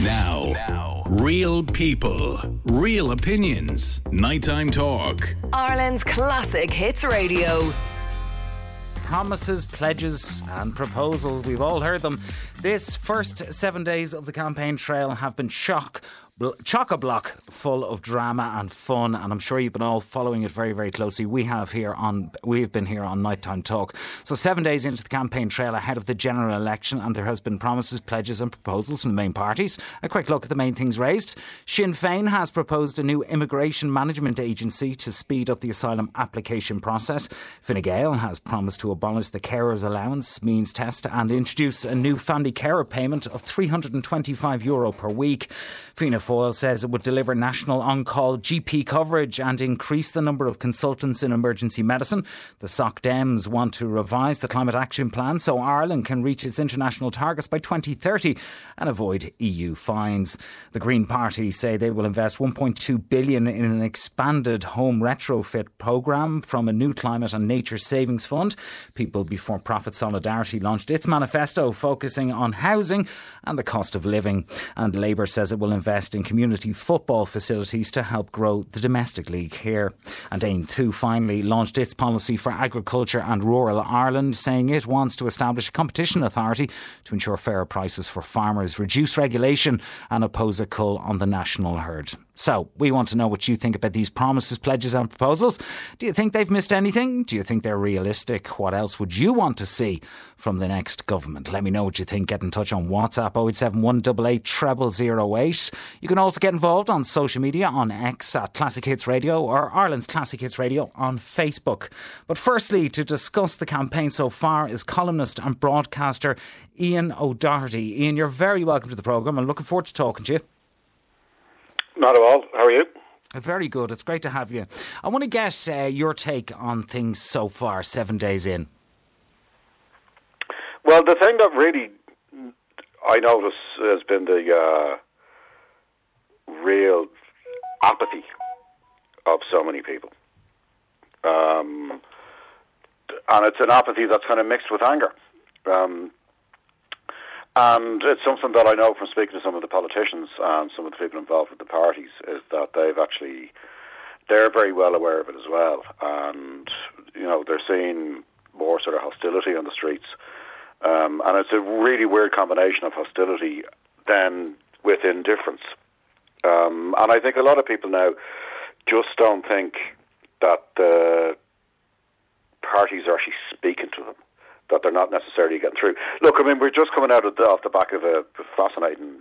Now, real people, real opinions. Nighttime Talk. Ireland's classic hits radio. Promises, pledges and proposals, we've all heard them. This first 7 days of the campaign trail have been chock-a-block full of drama and fun, and I'm sure you've been all following it very, very closely. We've been here on Nighttime Talk. So 7 days into the campaign trail ahead of the general election, and there has been promises, pledges and proposals from the main parties. A quick look at the main things raised. Sinn Féin has proposed a new immigration management agency to speed up the asylum application process. Fine Gael has promised to abolish the carers allowance means test and introduce a new family carer payment of €325 per week. Fianna Fáil says it would deliver national on-call GP coverage and increase the number of consultants in emergency medicine. The Soc Dems want to revise the Climate Action Plan so Ireland can reach its international targets by 2030 and avoid EU fines. The Green Party say they will invest €1.2 billion in an expanded home retrofit programme from a new climate and nature savings fund. People Before Profit Solidarity launched its manifesto focusing on housing and the cost of living. And Labour says it will invest in community football facilities to help grow the domestic league here. And Aim 2 finally launched its policy for agriculture and rural Ireland, saying it wants to establish a competition authority to ensure fairer prices for farmers, reduce regulation and oppose a cull on the national herd. So, we want to know what you think about these promises, pledges and proposals. Do you think they've missed anything? Do you think they're realistic? What else would you want to see from the next government? Let me know what you think. Get in touch on WhatsApp 0871 88 0008. You can also get involved on social media on X at Classic Hits Radio or Ireland's Classic Hits Radio on Facebook. But firstly, to discuss the campaign so far is columnist and broadcaster Ian O'Doherty. Ian, you're very welcome to the programme. I'm looking forward to talking to you. Not at all. How are you? Very good. It's great to have you. I want to get your take on things so far, 7 days in. Well, the thing that really I notice has been the real apathy of so many people. And it's an apathy that's kind of mixed with anger. And it's something that I know from speaking to some of the politicians and some of the people involved with the parties is that they're very well aware of it as well. And, you know, they're seeing more sort of hostility on the streets. And it's a really weird combination of hostility then with indifference. And I think a lot of people now just don't think that the parties are actually speaking to them, that they're not necessarily getting through. Look, I mean, we're just coming out off the back of a fascinating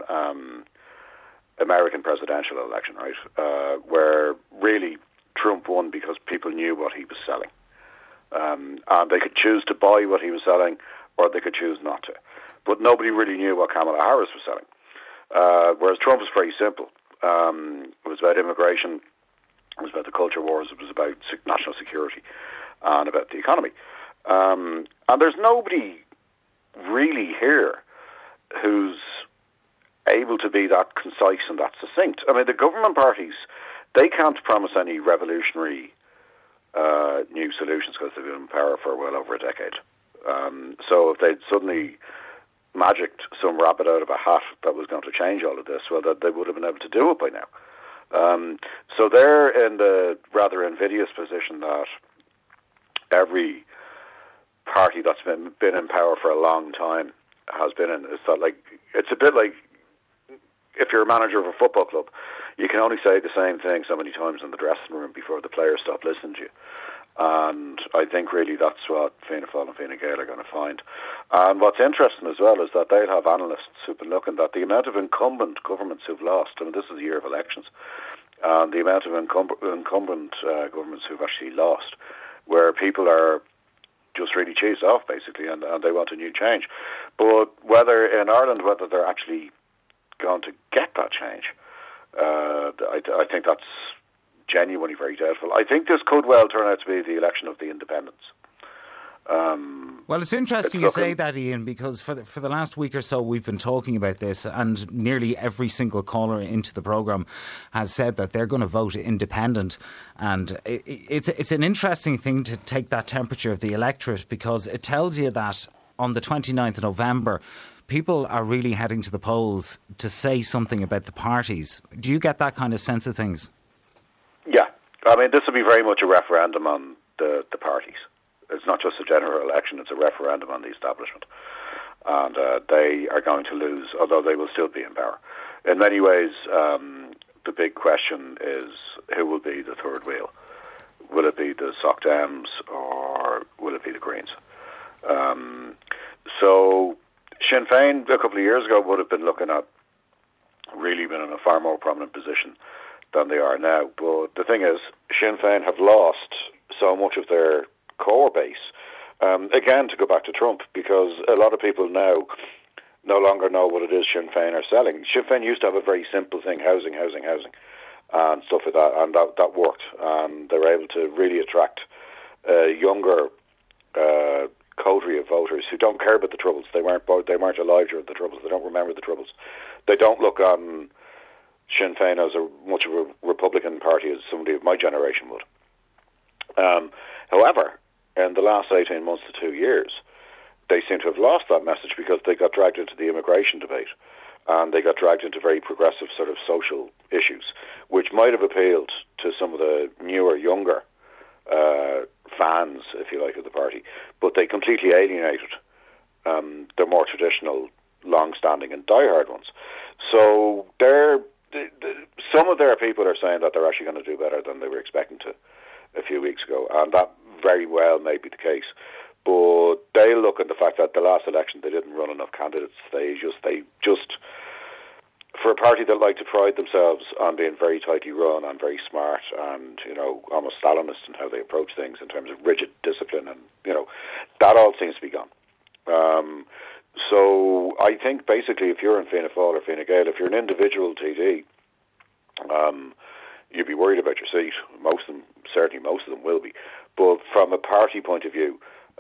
American presidential election, right, where really Trump won because people knew what he was selling. And they could choose to buy what he was selling or they could choose not to. But nobody really knew what Kamala Harris was selling. Whereas Trump was very simple. It was about immigration, it was about the culture wars, it was about national security and about the economy. And there's nobody really here who's able to be that concise and that succinct. I mean, the government parties, they can't promise any revolutionary new solutions because they've been in power for well over a decade. So if they'd suddenly magicked some rabbit out of a hat that was going to change all of this, well, that they would have been able to do it by now. So they're in the rather invidious position that every party that's been in power for a long time has been in. It's a bit like if you're a manager of a football club, you can only say the same thing so many times in the dressing room before the players stop listening to you. And I think really that's what Fianna Fáil and Fine Gael are going to find. And what's interesting as well is that they'll have analysts who've been looking at the amount of incumbent governments who've lost. I mean, this is the year of elections. And the amount of incumbent governments who've actually lost, where people are just really cheesed off, basically, and they want a new change. But whether in Ireland, whether they're actually going to get that change, I think that's genuinely very doubtful. I think this could well turn out to be the election of the independents. Well, it's interesting you say that, Ian, because for the last week or so we've been talking about this, and nearly every single caller into the programme has said that they're going to vote independent. And it's an interesting thing to take that temperature of the electorate, because it tells you that on the 29th of November, people are really heading to the polls to say something about the parties. Do you get that kind of sense of things? Yeah. I mean, this will be very much a referendum on the parties. It's not just a general election, it's a referendum on the establishment. And they are going to lose, although they will still be in power. In many ways, the big question is who will be the third wheel? Will it be the Soc Dems or will it be the Greens? So Sinn Féin a couple of years ago would have been looking at really been in a far more prominent position than they are now. But the thing is, Sinn Féin have lost so much of their core base. Again, to go back to Trump, because a lot of people now no longer know what it is Sinn Féin are selling. Sinn Féin used to have a very simple thing, housing, and stuff like that, and that worked. And they were able to really attract younger coterie of voters who don't care about the Troubles. They weren't alive during the Troubles. They don't remember the Troubles. They don't look on Sinn Féin as much of a Republican party as somebody of my generation would. However, in the last 18 months to 2 years, they seem to have lost that message because they got dragged into the immigration debate and they got dragged into very progressive sort of social issues, which might have appealed to some of the newer, younger fans, if you like, of the party, but they completely alienated the more traditional, long-standing and diehard ones. So some of their people are saying that they're actually going to do better than they were expecting to a few weeks ago, and that very well may be the case. But they look at the fact that the last election they didn't run enough candidates. They just for a party that like to pride themselves on being very tightly run and very smart and, you know, almost Stalinist in how they approach things in terms of rigid discipline, and, you know, that all seems to be gone. So I think basically if you're in Fianna Fáil or Fine Gael, if you're an individual TD, you'd be worried about your seat. Most of them will be. But from a party point of view,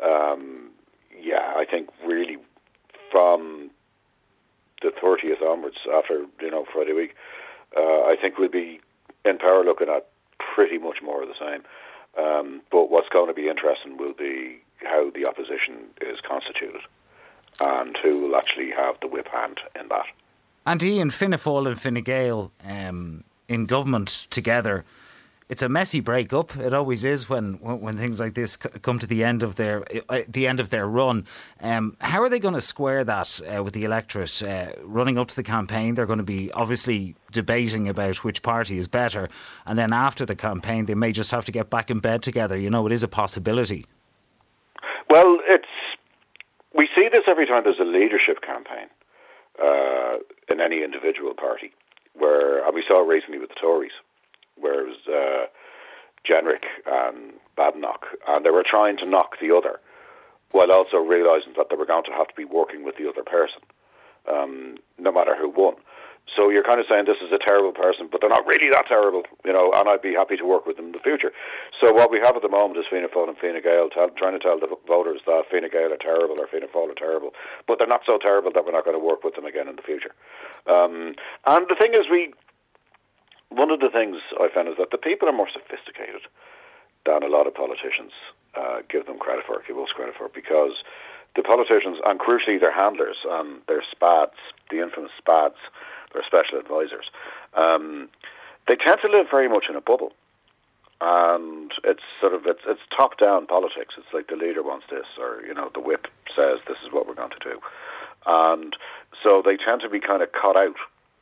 I think really from the 30th onwards, after, you know, Friday week, I think we'll be in power looking at pretty much more of the same. But what's going to be interesting will be how the opposition is constituted and who will actually have the whip hand in that. And Ian, Fianna Fáil and Fine Gael in government together, it's a messy break-up. It always is when things like this come to the end of their run. How are they going to square that with the electorate running up to the campaign? They're going to be obviously debating about which party is better, and then after the campaign, they may just have to get back in bed together. You know, it is a possibility. Well, we see this every time there's a leadership campaign in any individual party, and we saw it recently with the Tories, where it was Jenrick and Badenoch, and they were trying to knock the other while also realising that they were going to have to be working with the other person, no matter who won. So you're kind of saying this is a terrible person, but they're not really that terrible, you know, and I'd be happy to work with them in the future. So what we have at the moment is Fianna Fáil and Fine Gael trying to tell the voters that Fine Gael are terrible or Fianna Fáil are terrible, but they're not so terrible that we're not going to work with them again in the future. And the thing is, one of the things I found is that the people are more sophisticated than a lot of politicians give them credit for, give us credit for, because the politicians, and crucially their handlers and their SPADs, the infamous SPADs, their special advisors, they tend to live very much in a bubble. And it's top-down politics. It's like the leader wants this, or, you know, the whip says this is what we're going to do. And so they tend to be kind of cut out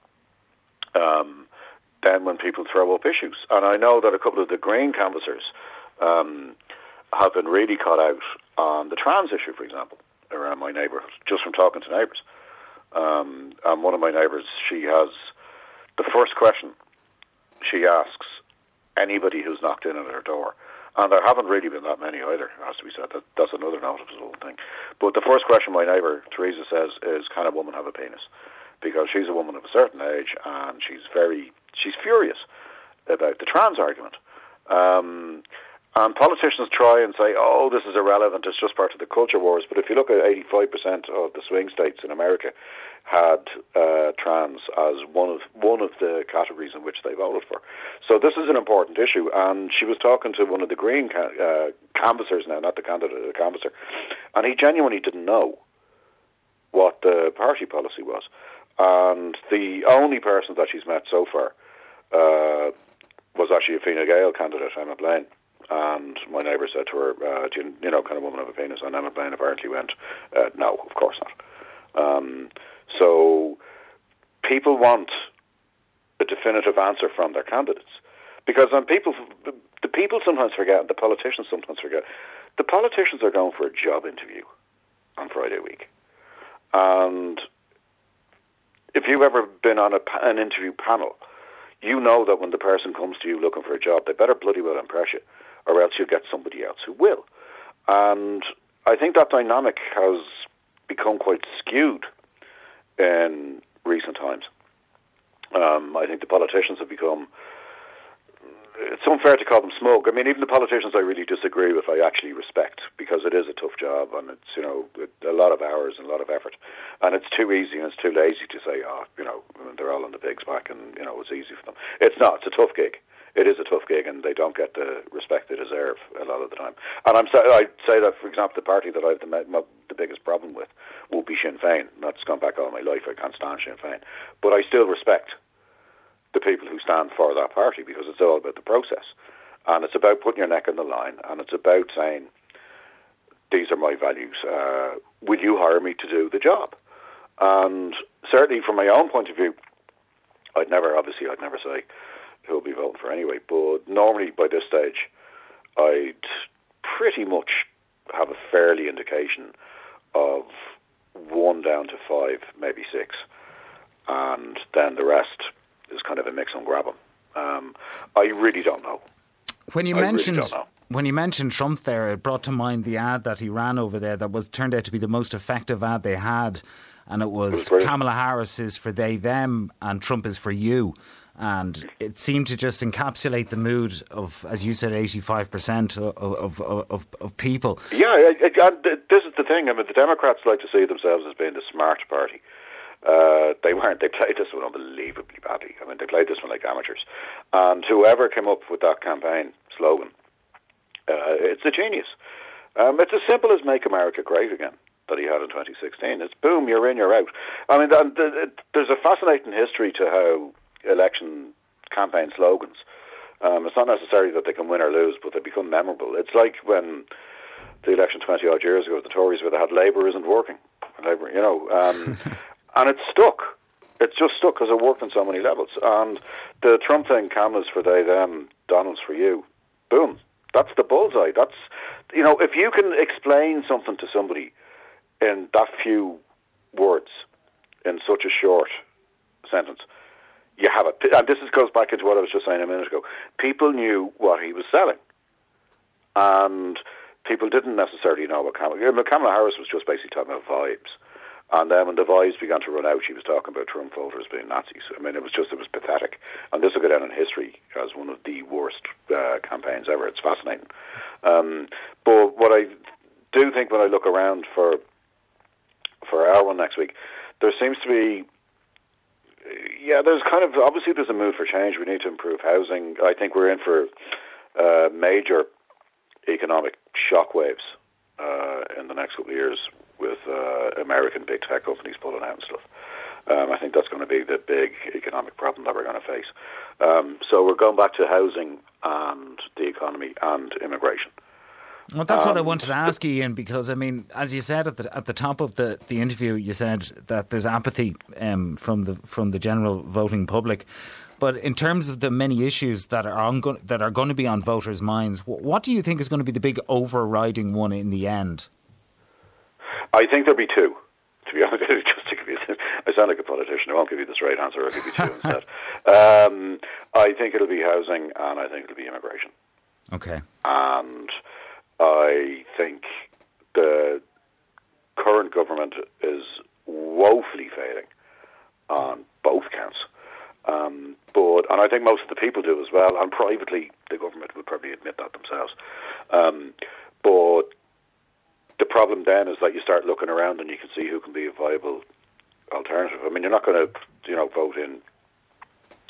then when people throw up issues. And I know that a couple of the Green canvassers have been really cut out on the trans issue, for example, around my neighbourhood, just from talking to neighbours. And one of my neighbours, she has the first question she asks anybody who's knocked in at her door, and there haven't really been that many either, has to be said. That's another noticeable thing. But the first question my neighbour Teresa says is, can a woman have a penis? Because she's a woman of a certain age and she's furious about the trans argument. And politicians try and say, oh, this is irrelevant, it's just part of the culture wars. But if you look at 85% of the swing states in America had trans as one of the categories in which they voted for. So this is an important issue. And she was talking to one of the Green canvassers now, not the candidate, the canvasser, and he genuinely didn't know what the party policy was. And the only person that she's met so far was actually a Fine Gael candidate, Emma Blaine. And my neighbour said to her, kind of woman of a penis, and Emma Blaine apparently went, no, of course not. So people want a definitive answer from their candidates. Because the people sometimes forget, and the politicians sometimes forget, the politicians are going for a job interview on Friday week. And if you've ever been on an interview panel, you know that when the person comes to you looking for a job, they better bloody well impress you, or else you'll get somebody else who will. And I think that dynamic has become quite skewed in recent times. I think the politicians have become... It's unfair to call them smug. I mean, even the politicians I really disagree with, I actually respect, because it is a tough job, and it's, a lot of hours and a lot of effort. And it's too easy and it's too lazy to say, they're all on the pig's back and, it's easy for them. It's not. It's a tough gig. It is a tough gig, and they don't get the respect they deserve a lot of the time. And I'd say that, for example, the party that I have the biggest problem with will be Sinn Féin. That's gone back all my life. I can't stand Sinn Féin. But I still respect the people who stand for that party, because it's all about the process. And it's about putting your neck on the line, and it's about saying, these are my values. Will you hire me to do the job? And certainly from my own point of view, I'd never say who I'll be voting for anyway, but normally by this stage, I'd pretty much have a fairly indication of 1 down to 5, maybe 6. And then the rest is kind of a mix and grab 'em. I really don't know. When you mentioned Trump there, it brought to mind the ad that he ran over there that turned out to be the most effective ad they had, and it was Kamala Harris is for they, them, and Trump is for you. And it seemed to just encapsulate the mood of, as you said, 85% of people. Yeah, this is the thing. I mean, the Democrats like to see themselves as being the smart party. They weren't. They played this one unbelievably badly. I mean, they played this one like amateurs. And whoever came up with that campaign slogan, it's a genius. It's as simple as "Make America Great Again" that he had in 2016. It's boom, you're in, you're out. I mean, there's a fascinating history to how election campaign slogans. It's not necessarily that they can win or lose, but they become memorable. It's like when the election 20 odd years ago, the Tories, where they had "Labour isn't working," and it stuck. It's just stuck because it worked on so many levels. And the Trump thing, Kamala's for they, them, Donald's for you. Boom. That's the bullseye. That's, if you can explain something to somebody in that few words, in such a short sentence, you have it. And this goes back into what I was just saying a minute ago. People knew what he was selling. And people didn't necessarily know what Kamala Harris was just basically talking about vibes. And then when the vibes began to run out, she was talking about Trump voters being Nazis. I mean, it was pathetic. And this will go down in history as one of the worst campaigns ever. It's fascinating. But what I do think when I look around for our one next week, there seems to be, there's kind of, obviously there's a move for change. We need to improve housing. I think we're in for major economic shockwaves in the next couple of years, with American big tech companies pulling out and stuff. I think that's going to be the big economic problem that we're going to face. So we're going back to housing and the economy and immigration. Well, that's what I wanted to ask you, Ian, because, I mean, as you said at the top of the interview, you said that there's apathy from the general voting public. But in terms of the many issues that are going to be on voters' minds, what do you think is going to be the big overriding one in the end? I think there'll be two, to be honest. Just to give you, I sound like a politician. I won't give you the straight answer. I'll give you two instead. I think it'll be housing, and I think it'll be immigration. Okay. And I think the current government is woefully failing on both counts. And I think most of the people do as well, and privately the government would probably admit that themselves. But the problem then is that you start looking around and you can see who can be a viable alternative. I mean, you're not going to, vote in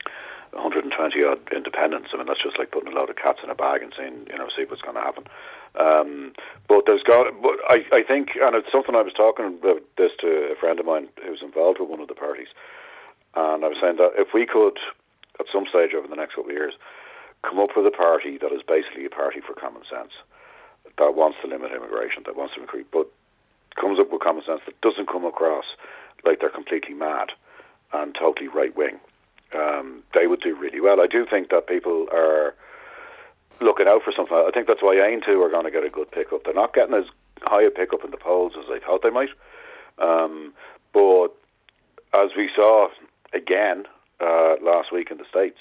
120 odd independents. I mean, that's just like putting a load of cats in a bag and saying, see what's going to happen. But I think, and it's something I was talking about this to a friend of mine who's involved with one of the parties, and I was saying that if we could, at some stage over the next couple of years, come up with a party that is basically a party for common sense, that wants to limit immigration, that wants to increase, but comes up with common sense that doesn't come across like they're completely mad and totally right-wing, they would do really well. I do think that people are looking out for something. I think that's why Ain 2 are going to get a good pickup. They're not getting as high a pickup in the polls as they thought they might. But as we saw again last week in the States,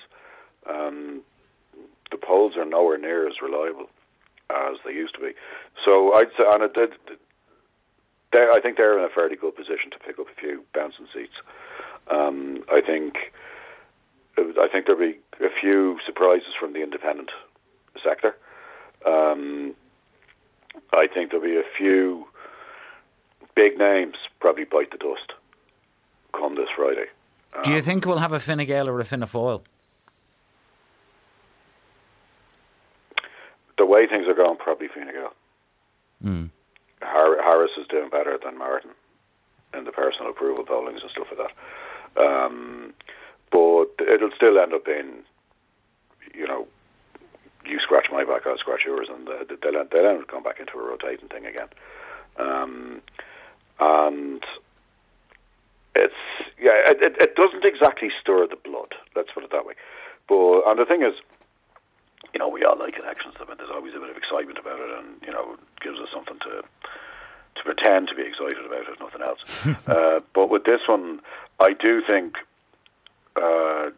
the polls are nowhere near as reliable as they used to be. So I'd say, and I think they're in a fairly good position to pick up a few bouncing seats. I think there'll be a few surprises from the independent sector. I think there'll be a few big names probably bite the dust come this Friday. Do you think we'll have a Fine Gael or a Fianna Fáil? The way things are going, probably Fine Gael. Harris is doing better than Martin in the personal approval pollings and stuff like that. But it'll still end up being, you scratch my back, I'll scratch yours, and they'll end up going back into a rotating thing again. And it doesn't exactly stir the blood, let's put it that way. And the thing is, we all like elections. I mean, there's always a bit of excitement about it, and it gives us something to pretend to be excited about, if nothing else. But with this one, I do think I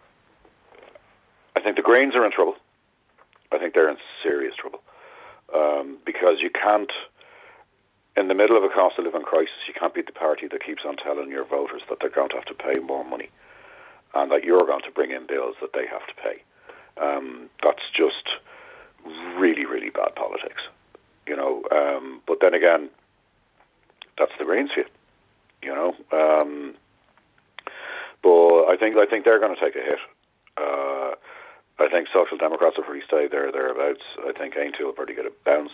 think the Greens are in trouble. I think they're in serious trouble because you can't, in the middle of a cost of living crisis, you can't be the party that keeps on telling your voters that they're going to have to pay more money and that you're going to bring in bills that they have to pay. That's just really, really bad politics, but then again, that's the Greens for you, But I think they're going to take a hit. I think Social Democrats will probably stay thereabouts. I think Ain 2 will probably get a bounce.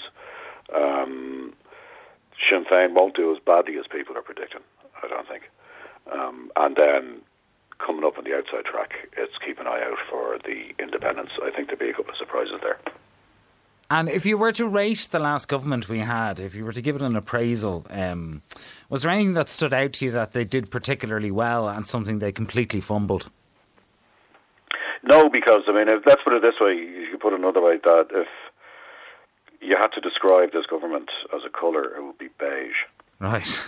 Sinn Féin won't do as badly as people are predicting, I don't think. And then coming up on the outside track, it's keep an eye out for the independents. I think there'll be a couple of surprises there. And if you were to rate the last government we had, if you were to give it an appraisal, was there anything that stood out to you that they did particularly well and something they completely fumbled? No, because, let's put it this way, you could put it another way, that if you had to describe this government as a colour, it would be beige. Right.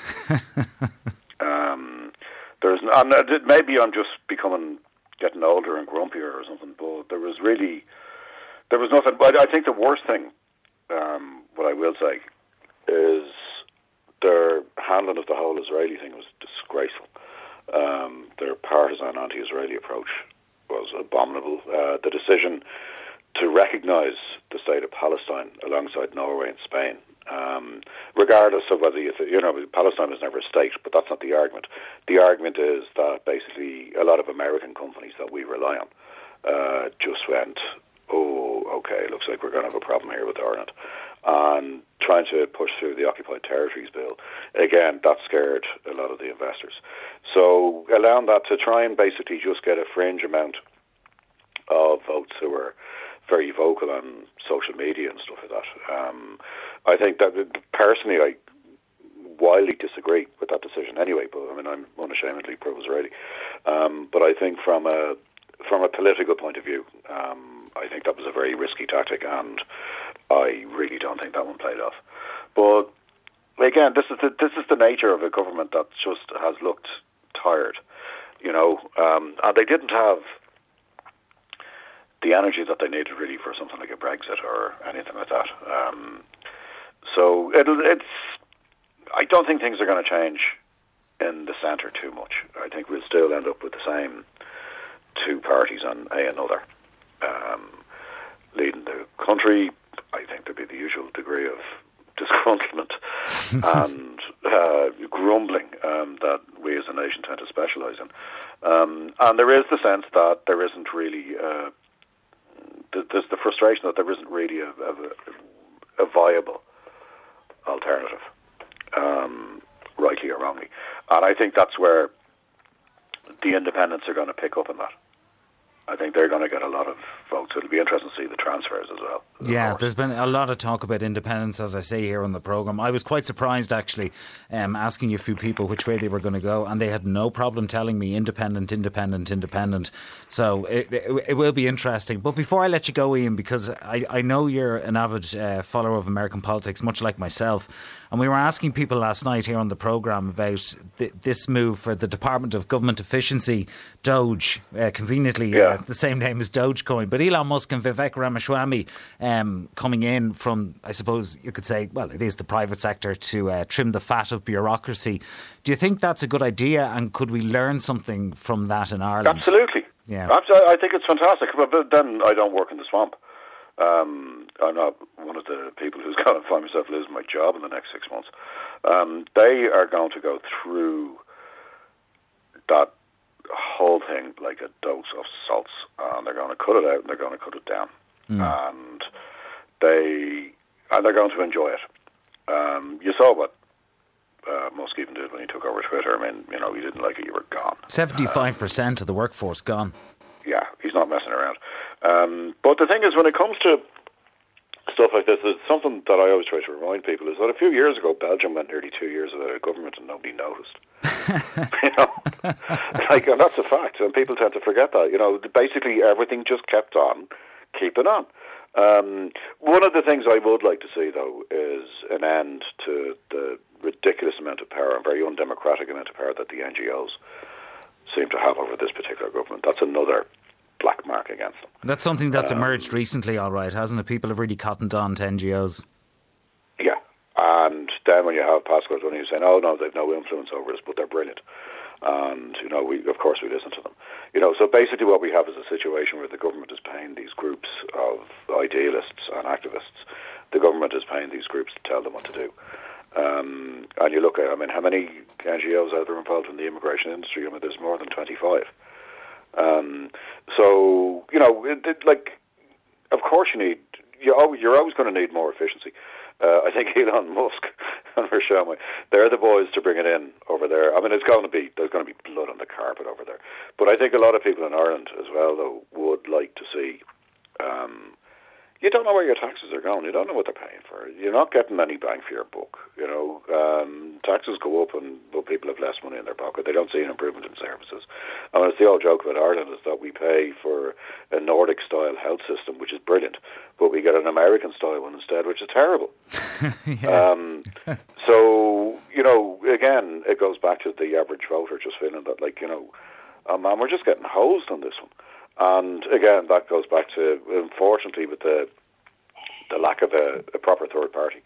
Maybe I'm just getting older and grumpier or something, but there was nothing. But I think the worst thing, what I will say, is their handling of the whole Israeli thing was disgraceful. Their partisan anti-Israeli approach was abominable. The decision to recognise the state of Palestine alongside Norway and Spain, regardless of whether Palestine was never a state, but that's not the argument. The argument is that basically a lot of American companies that we rely on just went, oh, okay, looks like we're going to have a problem here with Ireland, and trying to push through the Occupied Territories Bill. Again, that scared a lot of the investors. So allowing that to try and basically just get a fringe amount of votes who were very vocal on social media and stuff like that. I think that, personally, I wildly disagree with that decision anyway, but I'm unashamedly pro-Israeli. But I think from a political point of view, I think that was a very risky tactic, and I really don't think that one played off. But again, this is the nature of a government that just has looked tired, and they didn't have the energy that they needed really for something like a Brexit or anything like that. So I don't think things are going to change in the centre too much. I think we'll still end up with the same two parties on another leading the country. I think there'll be the usual degree of disgruntlement and grumbling that we as a nation tend to specialise in. And there is the sense that there isn't really there's the frustration that there isn't really a viable alternative, rightly or wrongly. And I think that's where the independents are going to pick up on that. I think they're going to get a lot of votes. It'll be interesting to see the transfers as well. Yeah, there's been a lot of talk about independence, as I say here on the programme. I was quite surprised, actually, asking a few people which way they were going to go, and they had no problem telling me independent. So it will be interesting. But before I let you go, Ian, because I know you're an avid follower of American politics, much like myself, and we were asking people last night here on the programme about this move for the Department of Government Efficiency, Doge, conveniently the same name as Dogecoin. But Elon Musk and Vivek Ramaswamy coming in from, I suppose you could say, well, it is the private sector to trim the fat of bureaucracy. Do you think that's a good idea, and could we learn something from that in Ireland? Absolutely. Yeah. I think it's fantastic. But then I don't work in the swamp. I'm not one of the people who's going to find myself losing my job in the next 6 months. They are going to go through that whole thing like a dose of salts, and they're going to cut it out and they're going to cut it down, and they're going to enjoy it. You saw what Musk even did when he took over Twitter. I mean, you didn't like it, you were gone. 75% of the workforce gone. Yeah, he's not messing around. But the thing is, when it comes to stuff like this, it's something that I always try to remind people is that a few years ago, Belgium went nearly 2 years without a government and nobody noticed. And that's a fact, and people tend to forget that. Basically everything just kept on keeping on. One of the things I would like to see, though, is an end to the ridiculous amount of power and very undemocratic amount of power that the NGOs seem to have over this particular government. That's another black mark against them. That's something that's emerged recently, all right, hasn't it? People have really cottoned on to NGOs. Yeah, and then when you have Pascal Dunny saying, "Oh no, they've no influence over us, but they're brilliant," and we listen to them. So basically, what we have is a situation where the government is paying these groups of idealists and activists. The government is paying these groups to tell them what to do. And you look at, how many NGOs are there involved in the immigration industry? There's more than 25. Of course you're always going to need more efficiency. I think Elon Musk and Ramaswamy, they're the boys to bring it in over there. there's going to be blood on the carpet over there. But I think a lot of people in Ireland as well, though, would like to see. You don't know where your taxes are going. You don't know what they're paying for. You're not getting any bang for your buck. Taxes go up, but people have less money in their pocket. They don't see an improvement in services. It's the old joke about Ireland is that we pay for a Nordic-style health system, which is brilliant, but we get an American-style one instead, which is terrible. Again, it goes back to the average voter just feeling that, we're just getting hosed on this one. And again, that goes back to, unfortunately, with the lack of a proper third party,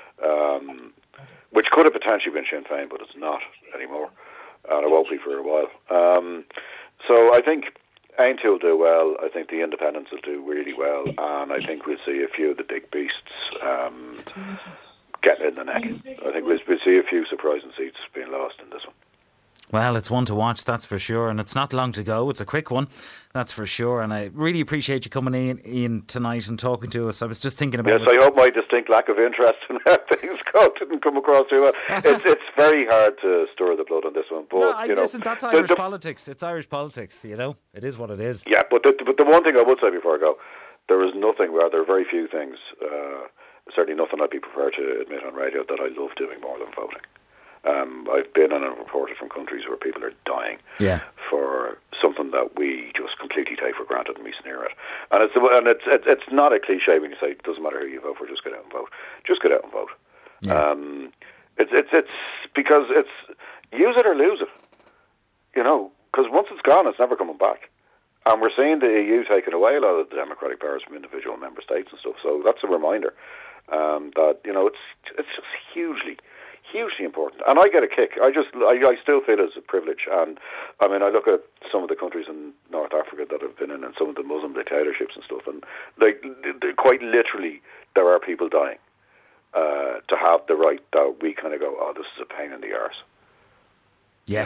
which could have potentially been Sinn Féin, but it's not anymore, and it won't be for a while. So I think Ainty will do well. I think the independents will do really well, and I think we'll see a few of the big beasts getting in the neck. I think we'll see a few surprising seats being lost in this one. Well, it's one to watch, that's for sure, and it's not long to go. It's a quick one, that's for sure, and I really appreciate you coming in tonight and talking to us. I was just thinking about I hope my distinct lack of interest in how things go didn't come across too well. It's very hard to stir the blood on this one, but listen, that's Irish politics. It's Irish politics, It is what it is. Yeah, but the one thing I would say before I go, there are very few things, certainly nothing I'd be prepared to admit on radio, that I love doing more than voting. I've been on and reported from countries where people are dying for something that we just completely take for granted and we sneer at. And it's not a cliche when you say it doesn't matter who you vote for, just get out and vote. Just get out and vote. Yeah. It's because it's use it or lose it. Because once it's gone, it's never coming back. And we're seeing the EU taking away a lot of the democratic powers from individual member states and stuff. So that's a reminder that it's just hugely important, and I get a kick. I still feel it's a privilege, and I look at some of the countries in North Africa that I've been in, and some of the Muslim dictatorships and stuff, and quite literally there are people dying to have the right that we kind of go, oh, this is a pain in the arse. Yeah,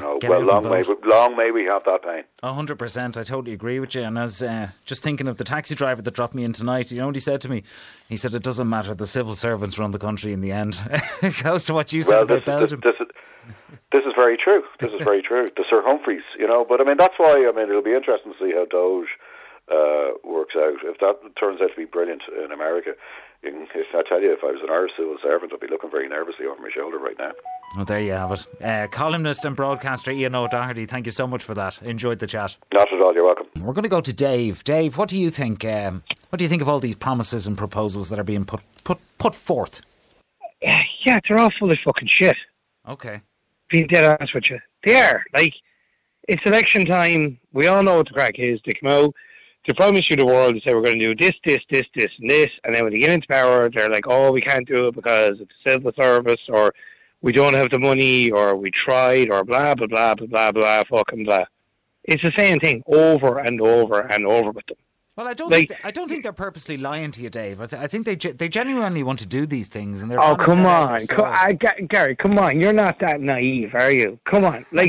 long may we have that pain. 100%. I totally agree with you. And as just thinking of the taxi driver that dropped me in tonight, you know what he said to me? He said, it doesn't matter. The civil servants run the country in the end. It goes to what you said about Belgium. This is very true. This is very true. The Sir Humphreys, but I mean, that's why, it'll be interesting to see how Doge works out. If that turns out to be brilliant in America, I tell you, if I was an Irish civil servant, I'd be looking very nervously over my shoulder right now. Well, there you have it. Columnist and broadcaster Ian O'Doherty, thank you so much for that. Enjoyed the chat. Not at all, you're welcome. We're going to go to Dave. Dave, what do you think? What do you think of all these promises and proposals that are being put forth? Yeah, they're all full of fucking shit. Okay. Being dead honest with you. They are. It's election time. We all know what the crack is. They come out to promise you the world. They say, we're going to do this, this, this, this, and this. And then when they get into power, they're like, oh, we can't do it because it's a civil service, or we don't have the money, or we tried, or blah, blah, blah, blah, blah, blah, fucking blah. It's the same thing over and over and over with them. Well, I don't think they're purposely lying to you, Dave. I think they genuinely want to do these things, and they're. Oh, come on, Gary, come on! You're not that naive, are you? Come on, who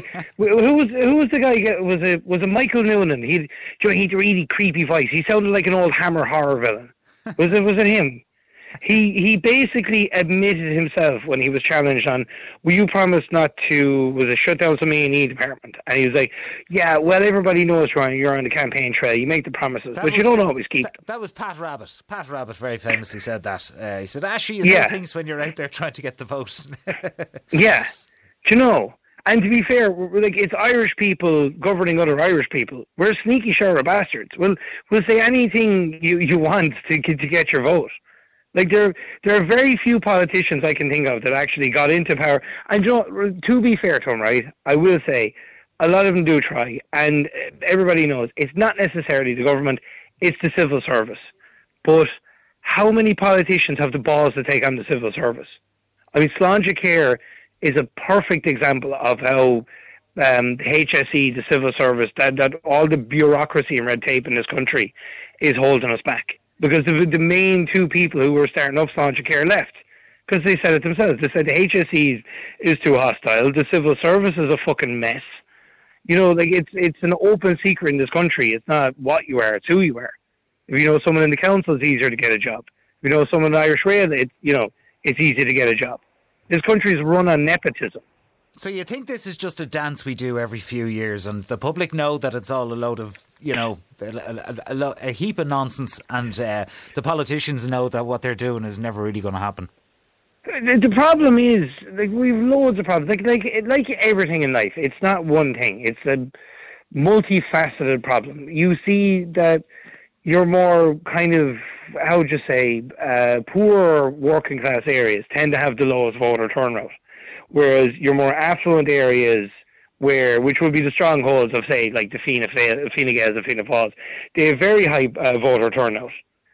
was the guy? Was it Michael Noonan? He had a really creepy voice. He sounded like an old Hammer horror villain. Was it him? He basically admitted himself when he was challenged on, will you promise not to, shut down some A&E department? And he was like, yeah, well, everybody knows you're on the campaign trail. You make the promises, but you don't always keep them. That was Pat Rabbit. Pat Rabbit very famously said that. He said, Ashy is all things when you're out there trying to get the vote. Yeah. Do you know? And to be fair, it's Irish people governing other Irish people. We're a sneaky shower of bastards. We'll say anything you want to get your vote. There are very few politicians I can think of that actually got into power. And to be fair to them, right, I will say a lot of them do try. And everybody knows it's not necessarily the government, it's the civil service. But how many politicians have the balls to take on the civil service? I mean, Sláinte Care is a perfect example of how the HSE, the civil service, that all the bureaucracy and red tape in this country is holding us back. Because the main two people who were starting up Sláinte Care left. Because they said it themselves. They said the HSE is too hostile. The civil service is a fucking mess. It's an open secret in this country. It's not what you are, it's who you are. If you know someone in the council, it's easier to get a job. If you know someone in Irish Rail, it's easy to get a job. This country is run on nepotism. So you think this is just a dance we do every few years, and the public know that it's all a load of, a heap of nonsense, and the politicians know that what they're doing is never really going to happen? The problem is, we've loads of problems. Like everything in life, it's not one thing. It's a multifaceted problem. You see that your more kind of, how would you say, poor working class areas tend to have the lowest voter turnout. Whereas your more affluent areas, which would be the strongholds of, say, like the Fine Gaels and Fianna Fáils, they have very high voter turnout.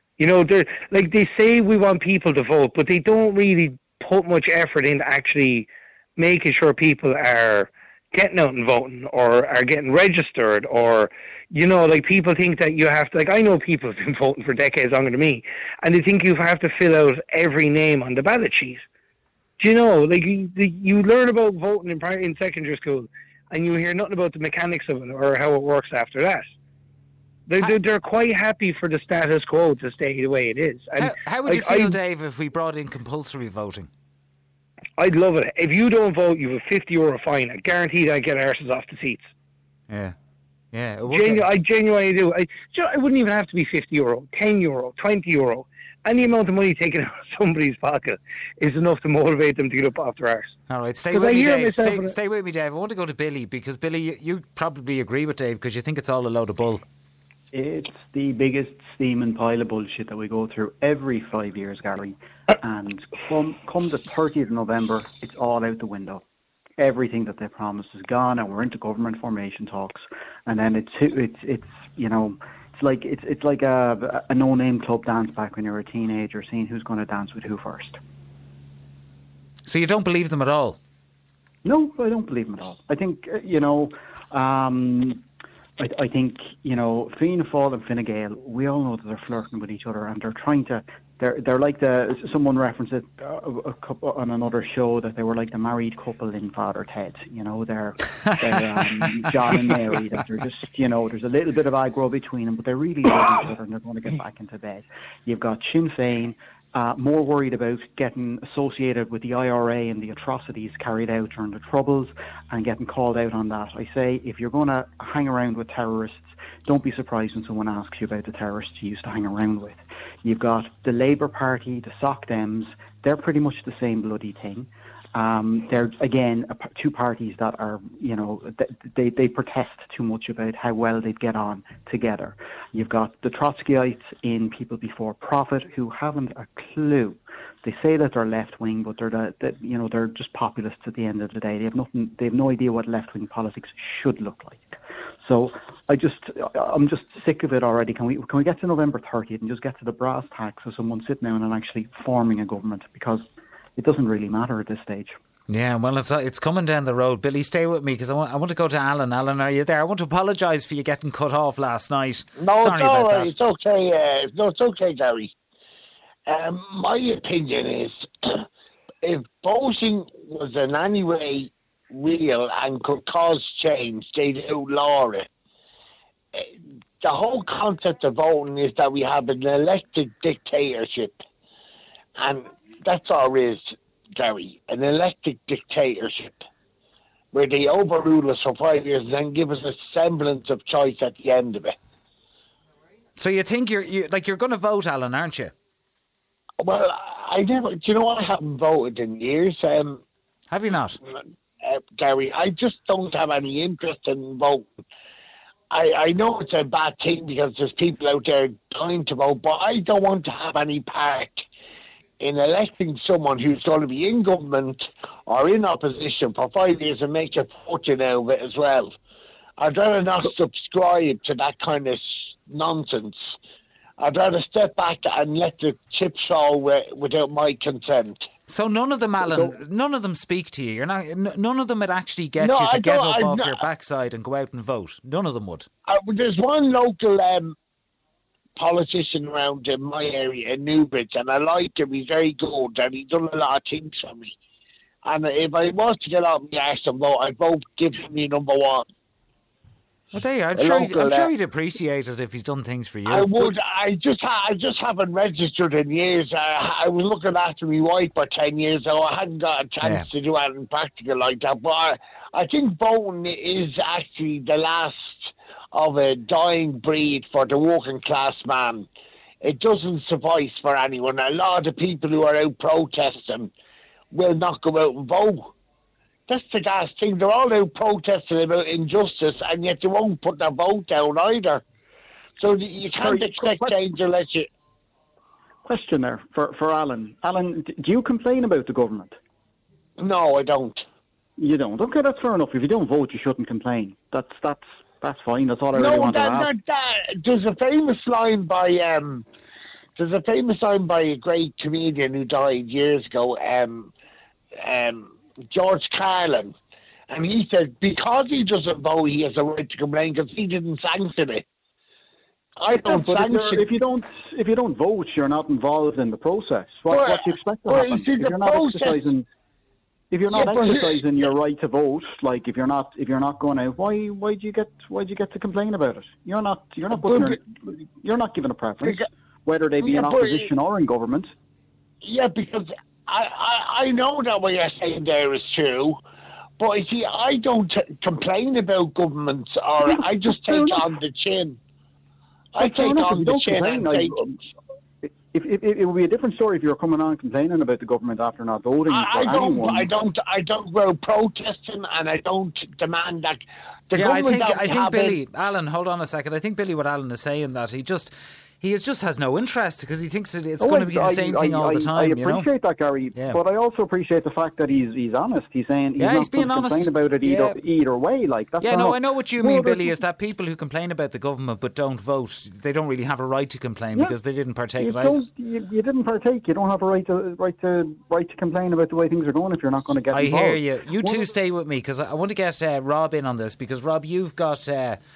They say we want people to vote, but they don't really put much effort into actually making sure people are getting out and voting, or are getting registered, or, people think that you have to, I know people have been voting for decades longer than me, and they think you have to fill out every name on the ballot sheet. Do you know, you learn about voting in secondary school, and you hear nothing about the mechanics of it or how it works after that. They're quite happy for the status quo to stay the way it is. And how would you feel, Dave, if we brought in compulsory voting? I'd love it. If you don't vote, you have a €50 fine. I guarantee I'd get arses off the seats. Yeah. I genuinely do. It wouldn't even have to be €50, €10, €20. Any amount of money taken out of somebody's pocket is enough to motivate them to get up off their arse. All right, stay with me, Dave. Stay with me, Dave. I want to go to Billy, because Billy, you probably agree with Dave, because you think it's all a load of bull. It's the biggest steaming pile of bullshit that we go through every 5 years, Gary. And come the 30th of November, it's all out the window. Everything that they promised is gone, and we're into government formation talks. And then it's like a no-name club dance back when you were a teenager, seeing who's going to dance with who first. So you don't believe them at all? No, I don't believe them at all. I think, I think, Fianna Fáil and Fine Gael, we all know that they're flirting with each other, and they're trying to They're like someone referenced it a couple on another show that they were like the married couple in Father Ted. They're John and Mary. That they're just, there's a little bit of aggro between them, but they really love each other and they're going to get back into bed. You've got Sinn Féin more worried about getting associated with the IRA and the atrocities carried out during the Troubles and getting called out on that. I say, if you're going to hang around with terrorists, don't be surprised when someone asks you about the terrorists you used to hang around with. You've got the Labour Party, the Soc Dems. They're pretty much the same bloody thing. They're, again, two parties that are, they protest too much about how well they'd get on together. You've got the Trotskyites in People Before Profit who haven't a clue. They say that they're left-wing, but they're just populists at the end of the day. They have no idea what left-wing politics should look like. So I'm just sick of it already. Can we get to November 30th and just get to the brass tacks of someone sitting down and actually forming a government? Because it doesn't really matter at this stage. Yeah, well, it's coming down the road. Billy, stay with me because I want to go to Alan. Alan, are you there? I want to apologise for you getting cut off last night. No, Sorry about that. It's okay. It's okay, Gary. My opinion is, if voting was in any way real and could cause change, they'd outlaw it. The whole concept of voting is that we have an elected dictatorship, and that's all it is, Gary, an elected dictatorship, where they overrule us for 5 years and then give us a semblance of choice at the end of it. So you think you're going to vote, Alan, aren't you? Well, I haven't voted in years. Have you not? Gary, I just don't have any interest in voting. I know it's a bad thing because there's people out there dying to vote, but I don't want to have any part in electing someone who's going to be in government or in opposition for 5 years and make a fortune out of it as well. I'd rather not subscribe to that kind of nonsense. I'd rather step back and let the chips fall without my consent. So none of them, Alan, none of them speak to you. You're not. None of them would actually get you to get up off your backside and go out and vote. None of them would. There's one local politician around in my area in Newbridge, and I like him. He's very good, and he's done a lot of things for me. And if I was to get out my arse and vote, I'd vote give him me number one. Well, there you are. I'm sure you'd appreciate it if he's done things for you. I would. I just haven't registered in years. I was looking after my wife for 10 years, so I hadn't got a chance to do anything practical like that. But I think voting is actually the last of a dying breed for the working class man. It doesn't suffice for anyone. A lot of the people who are out protesting will not go out and vote. That's the gas thing. They're all out protesting about injustice, and yet they won't put their vote down either. So you can't expect change unless you... Question there for Alan. Alan, do you complain about the government? No, I don't. You don't? Okay, that's fair enough. If you don't vote, you shouldn't complain. That's fine. That's all I really want to ask. There's a famous line by a great comedian who died years ago, George Carlin, and he said because he doesn't vote, he has a right to complain because he didn't sanction it. I don't sanction. If you don't vote, you're not involved in the process. What do you expect to happen? If you're not exercising your right to vote, like if you're not going out, why do you get to complain about it? You're not given a preference, whether they be in opposition or in government. Yeah, because I know that what you're saying there is true, but you see, I don't complain about governments, or I just take on the chin. I take on the chin and take... It would be a different story if you were coming on complaining about the government after not voting. I don't go protesting, and I don't demand that. I think Billy, Alan, hold on a second. I think Billy, what Alan is saying, that he just has no interest because he thinks it's going to be the same thing all the time. I appreciate that, Gary, but I also appreciate the fact that he's honest. He's saying he's not being honest. Complain about it either way. Like that's I know what you mean, Billy. Is that people who complain about the government but don't vote, they don't really have a right to complain because they didn't partake. You didn't partake. You don't have a right to complain about the way things are going if you're not going to get involved. I hear you. You two stay with me because I want to get Rob in on this because Rob, you've got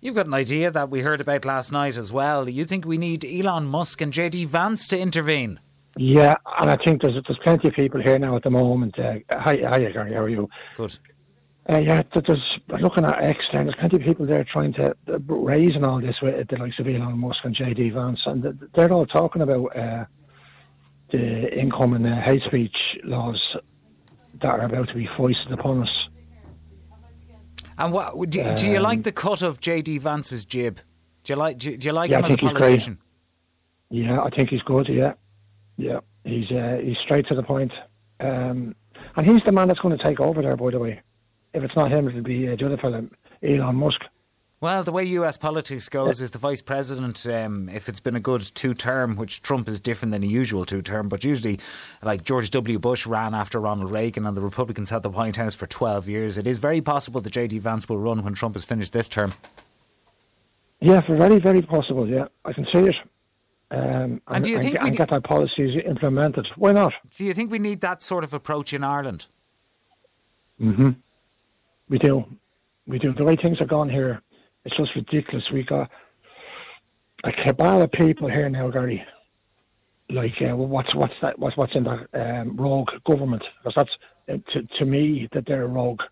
You've got an idea that we heard about last night as well. You think we need Elon Musk and JD Vance to intervene? Yeah, and I think there's plenty of people here now at the moment. Hi, Gary, how are you? Good. Yeah, there's looking at X, and there's plenty of people there trying to raise and all this with the likes of Elon Musk and JD Vance, and they're all talking about the incoming hate speech laws that are about to be foisted upon us. And what do you like the cut of JD Vance's jib? Do you like Yeah, him as a politician? Yeah, I think he's good. Yeah, he's straight to the point, and he's the man that's going to take over there. By the way, if it's not him, it'll be the other fellow, Elon Musk. Well, the way US politics goes is the vice president, if it's been a good two-term, which Trump is different than a usual two-term, but usually, like George W. Bush ran after Ronald Reagan and the Republicans had the White House for 12 years. It is very possible that JD Vance will run when Trump has finished this term. Yeah, very, very possible, yeah. I can see it. And do you think get that policies implemented? Why not? Do you think we need that sort of approach in Ireland? Mm-hmm. We do. The way things are gone here, it's just ridiculous. We got a cabal of people here now, Gary. Like, what's in that rogue government? Because that's to me that they're a rogue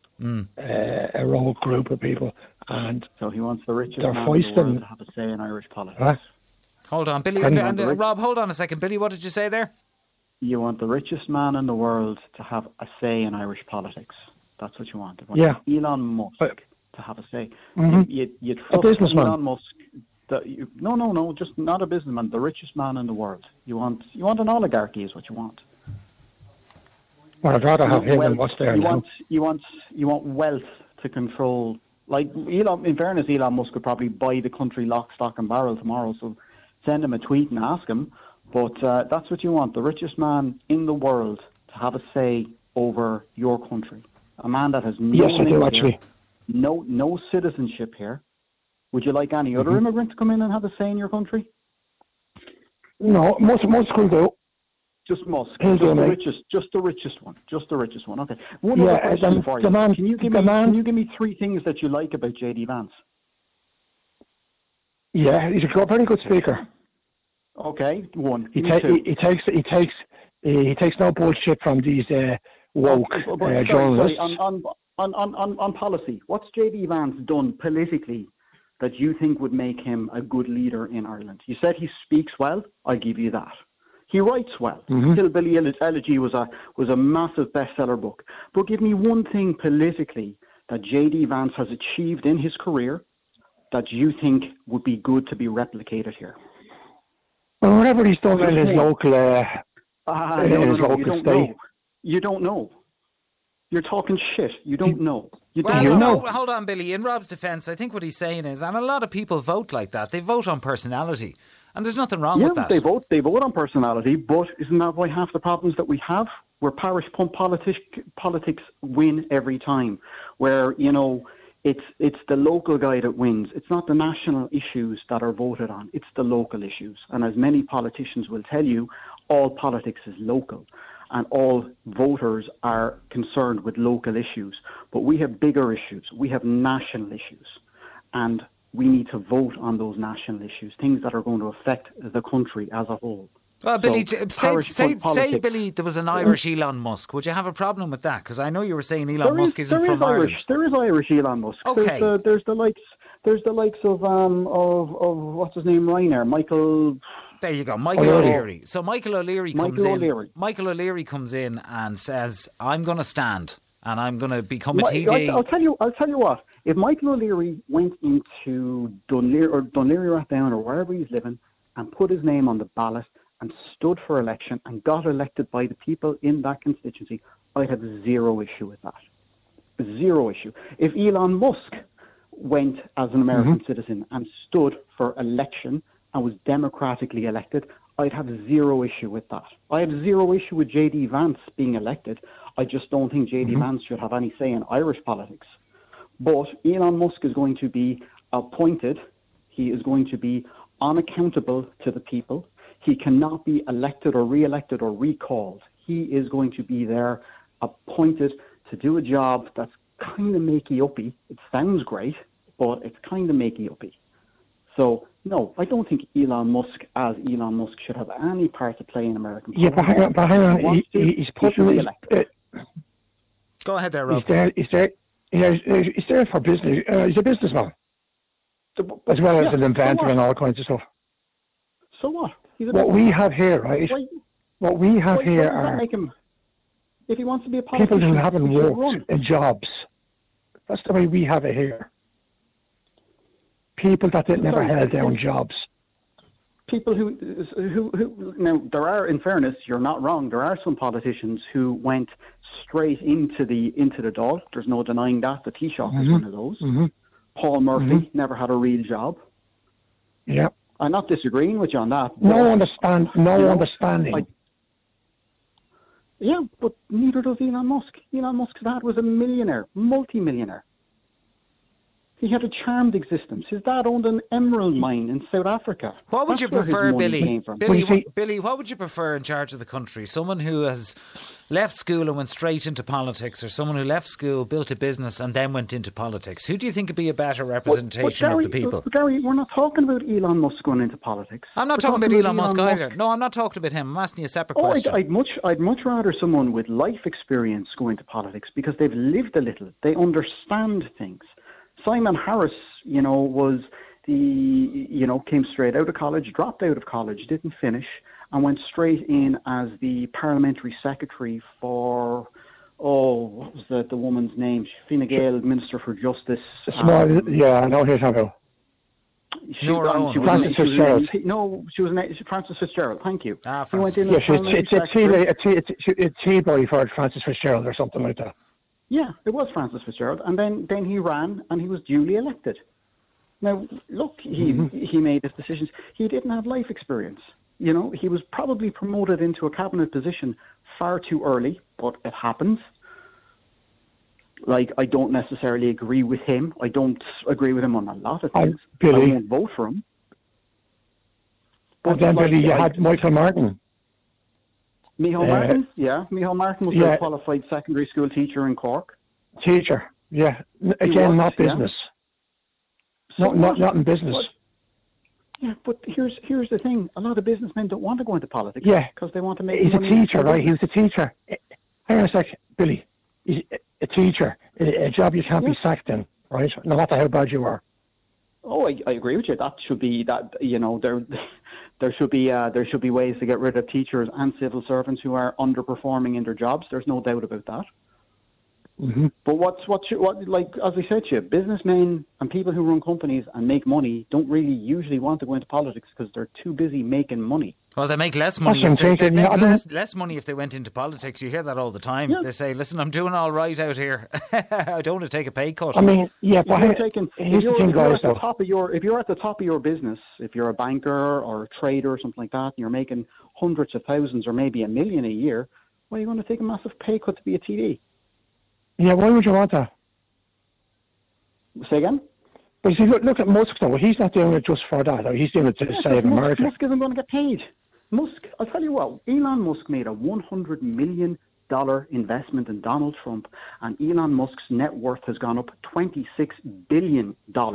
group of people, and so he wants the richest man in the world to have a say in Irish politics. Huh? Hold on, Billy. Rob, hold on a second. Billy, what did you say there? You want the richest man in the world to have a say in Irish politics. That's what you want. You want Elon Musk to have a say. Mm-hmm. You trust a businessman. Elon Musk. No, just not a businessman. The richest man in the world. You want an oligarchy is what you want. Well, I'd rather have him than what's there now. You want wealth to control. Like Elon. In fairness, Elon Musk could probably buy the country lock, stock, and barrel tomorrow. So send him a tweet and ask him. But that's what you want. The richest man in the world to have a say over your country. A man that has no citizenship here. Would you like any other immigrant to come in and have a say in your country? No, Musk will do. Just Musk. Just the richest one. Okay. One other question for you. Can you give me three things that you like about JD Vance? Yeah, he's a very good speaker. Okay, one. He takes no bullshit from these woke journalists. On policy, what's JD Vance done politically that you think would make him a good leader in Ireland? You said he speaks well. I give you that. He writes well. Hillbilly Elegy was a massive bestseller book. But give me one thing politically that JD Vance has achieved in his career that you think would be good to be replicated here. Well, whatever he's done in his local state. You don't know. You're talking shit. You don't know. Hold on, Billy. In Rob's defence, I think what he's saying is, and a lot of people vote like that. They vote on personality, and there's nothing wrong with that. They vote on personality, but isn't that why half the problems that we have, where parish pump politics win every time, where it's the local guy that wins. It's not the national issues that are voted on. It's the local issues, and as many politicians will tell you, all politics is local. And all voters are concerned with local issues. But we have bigger issues. We have national issues. And we need to vote on those national issues, things that are going to affect the country as a whole. Well, Billy, say, Billy, there was an Irish Elon Musk. Would you have a problem with that? Because I know you were saying Elon Musk isn't from Ireland. There is Irish Elon Musk. Okay. There's the likes of what's his name, Ryanair, Michael. There you go, Michael O'Leary. So Michael O'Leary comes in and says, "I'm going to stand and I'm going to become a TD." I'll tell you what. If Michael O'Leary went into Dunleary or Rathdown or wherever he's living and put his name on the ballot and stood for election and got elected by the people in that constituency, I'd have zero issue with that. Zero issue. If Elon Musk went as an American citizen and stood for election and was democratically elected, I'd have zero issue with that. I have zero issue with JD Vance being elected. I just don't think JD Vance should have any say in Irish politics. But Elon Musk is going to be appointed. He is going to be unaccountable to the people. He cannot be elected or re-elected or recalled. He is going to be there appointed to do a job that's kind of makey-uppy. It sounds great. but it's kind of makey-uppy. So, no, I don't think Elon Musk should have any part to play in American politics. Yeah, but hang on. He's putting... Go ahead there, Rob. He's there for business. He's a businessman. As well as an inventor and all kinds of stuff. So what? What we have here, right? What we have here are if he wants to be a politician, people who haven't worked in jobs. That's the way we have it here. People that never held down jobs. People who now, there are, in fairness, you're not wrong, there are some politicians who went straight into the Dáil. There's no denying that. The Taoiseach is one of those. Mm-hmm. Paul Murphy never had a real job. Yeah. I'm not disagreeing with you on that. No understanding. Yeah, but neither does Elon Musk. Elon Musk's dad was a millionaire, multi-millionaire. He had a charmed existence. His dad owned an emerald mine in South Africa. What would you prefer, Billy? Billy, what would you prefer in charge of the country? Someone who has left school and went straight into politics, or someone who left school, built a business and then went into politics? Who do you think would be a better representation of the people? Gary, we're not talking about Elon Musk going into politics. I'm not talking about Elon Musk either. No, I'm not talking about him. I'm asking you a separate question. I'd much rather someone with life experience go into politics because they've lived a little. They understand things. Simon Harris, came straight out of college, dropped out of college, didn't finish, and went straight in as the parliamentary secretary for, what was the woman's name? Fine Gael, Minister for Justice. I know who you're talking about. Frances Fitzgerald. No, she was Frances Fitzgerald. Thank you. It's T-boy for Frances Fitzgerald or something like that. Yeah, it was Frances Fitzgerald, and then he ran and he was duly elected. Now, look, he made his decisions. He didn't have life experience. He was probably promoted into a cabinet position far too early, but it happens. I don't necessarily agree with him. I don't agree with him on a lot of things. I won't vote for him. But then, Billy, you had Michael Martin. Micheál Martin? Yeah. Micheál Martin was a qualified secondary school teacher in Cork. Teacher, yeah. Again, not business. Yeah. Not in business. Yeah, but here's the thing. A lot of businessmen don't want to go into politics. Yeah. Because they want to make money. He's a teacher, right? He was a teacher. Hang on a sec, Billy. He's a teacher. A job you can't be sacked in, right? No matter how bad you are. Oh, I agree with you. That should be there should be ways to get rid of teachers and civil servants who are underperforming in their jobs. There's no doubt about that. Mm-hmm. But what as I said to you, businessmen and people who run companies and make money don't really usually want to go into politics because they're too busy making money. Well, they make less money. Less money if they went into politics. You hear that all the time. Yeah. They say, "Listen, I'm doing all right out here. I don't want to take a pay cut." I mean, yeah, but if you're at the top of your business, if you're a banker or a trader or something like that, and you're making hundreds of thousands or maybe $1 million a year, why are you going to take a massive pay cut to be a TD? Yeah, why would you want that? Say again? But you see, look at Musk though. He's not doing it just for that. He's doing it to save America. Musk isn't going to get paid. I'll tell you what, Elon Musk made a $100 million investment in Donald Trump, and Elon Musk's net worth has gone up $26 billion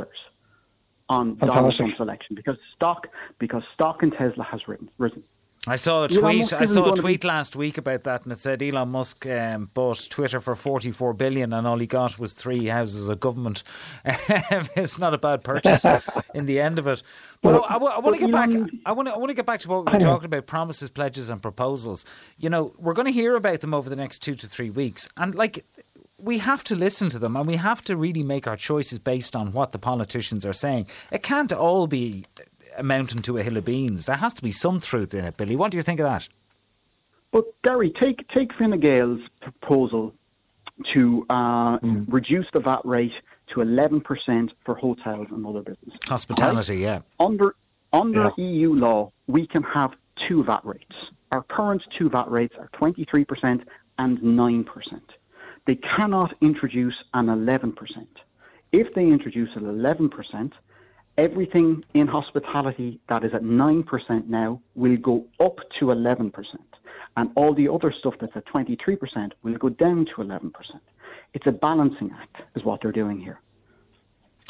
on Donald Trump's election because stock in Tesla has risen. I saw a tweet last week about that, and it said Elon Musk bought Twitter for $44 billion, and all he got was 3 houses of government. It's not a bad purchase in the end of it. But I want to get back. I want to get back to what we were talking about: promises, pledges, and proposals. We're going to hear about them over the next 2 to 3 weeks, and we have to listen to them, and we have to really make our choices based on what the politicians are saying. It can't all be amounting to a hill of beans. There has to be some truth in it, Billy. What do you think of that? But Gary, take Fine Gael's proposal to reduce the VAT rate to 11% for hotels and other businesses. Hospitality, yeah. Under EU law, we can have 2 VAT rates. Our current 2 VAT rates are 23% and 9%. They cannot introduce an 11%. If they introduce an 11%, everything in hospitality that is at 9% now will go up to 11%. And all the other stuff that's at 23% will go down to 11%. It's a balancing act, is what they're doing here.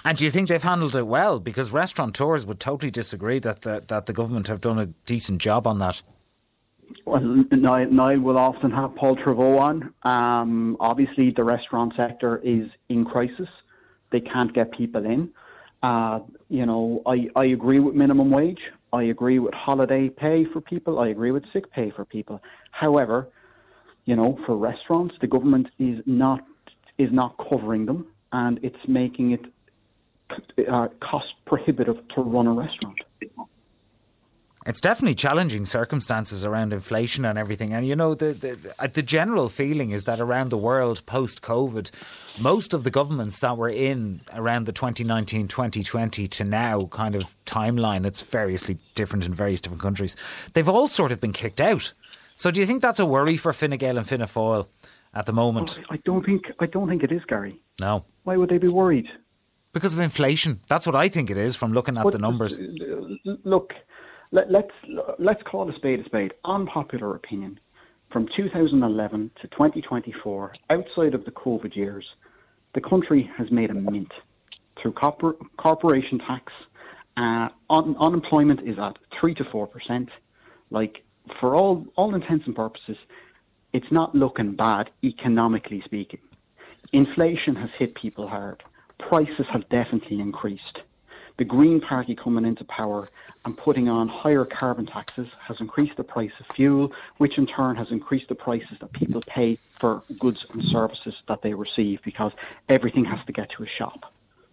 And do you think they've handled it well? Because restaurateurs would totally disagree that the government have done a decent job on that. Well, Niall will often have Paul Trevaux on. Obviously, the restaurant sector is in crisis. They can't get people in. I agree with minimum wage. I agree with holiday pay for people. I agree with sick pay for people. However, for restaurants, the government is not covering them, and it's making it cost prohibitive to run a restaurant. It's definitely challenging circumstances around inflation and everything. And, the general feeling is that around the world post-COVID, most of the governments that were in around the 2019-2020 to now kind of timeline, it's variously different in various different countries, they've all sort of been kicked out. So do you think that's a worry for Fine Gael and Fianna Fáil at the moment? I don't think it is, Gary. No. Why would they be worried? Because of inflation. That's what I think it is from looking at the numbers. Look, let's call a spade. Unpopular opinion. From 2011 to 2024, outside of the COVID years, the country has made a mint through corporation tax. Unemployment is at 3 to 4%. For all intents and purposes, it's not looking bad economically speaking. Inflation has hit people hard. Prices have definitely increased. The Green Party coming into power and putting on higher carbon taxes has increased the price of fuel, which in turn has increased the prices that people pay for goods and services that they receive, because everything has to get to a shop.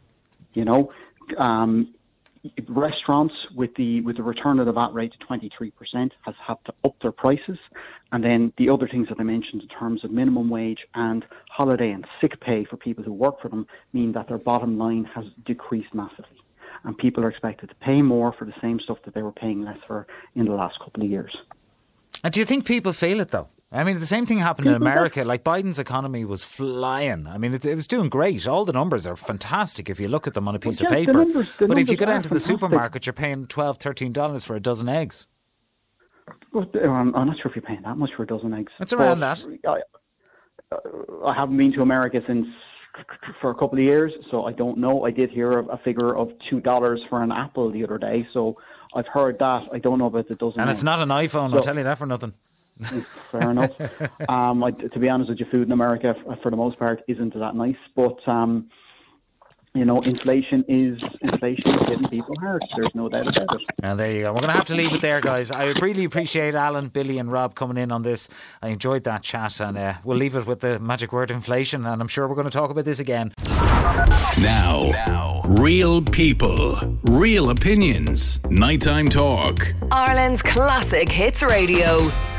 Restaurants with the return of the VAT rate to 23% has had to up their prices, and then the other things that I mentioned in terms of minimum wage and holiday and sick pay for people who work for them mean that their bottom line has decreased massively, and people are expected to pay more for the same stuff that they were paying less for in the last couple of years. And do you think people feel it though? I mean, the same thing happened in America. Biden's economy was flying. I mean, it was doing great. All the numbers are fantastic if you look at them on a piece of paper. But if you go down to the supermarket, you're paying $12, $13 for a dozen eggs. Well, I'm not sure if you're paying that much for a dozen eggs. It's around that. I haven't been to America for a couple of years, so I don't know. I did hear a figure of $2 for an apple the other day, so I've heard that. I don't know about the dozen eggs. And it's not an iPhone, I'll tell you that for nothing. Fair enough. To be honest with you, food in America, for the most part, isn't that nice. But inflation is hitting people hard. There's no doubt about it. And there you go. We're going to have to leave it there, guys. I really appreciate Alan, Billy, and Rob coming in on this. I enjoyed that chat, and we'll leave it with the magic word inflation. And I'm sure we're going to talk about this again. Now, real people, real opinions. Nighttime Talk. Ireland's classic hits radio.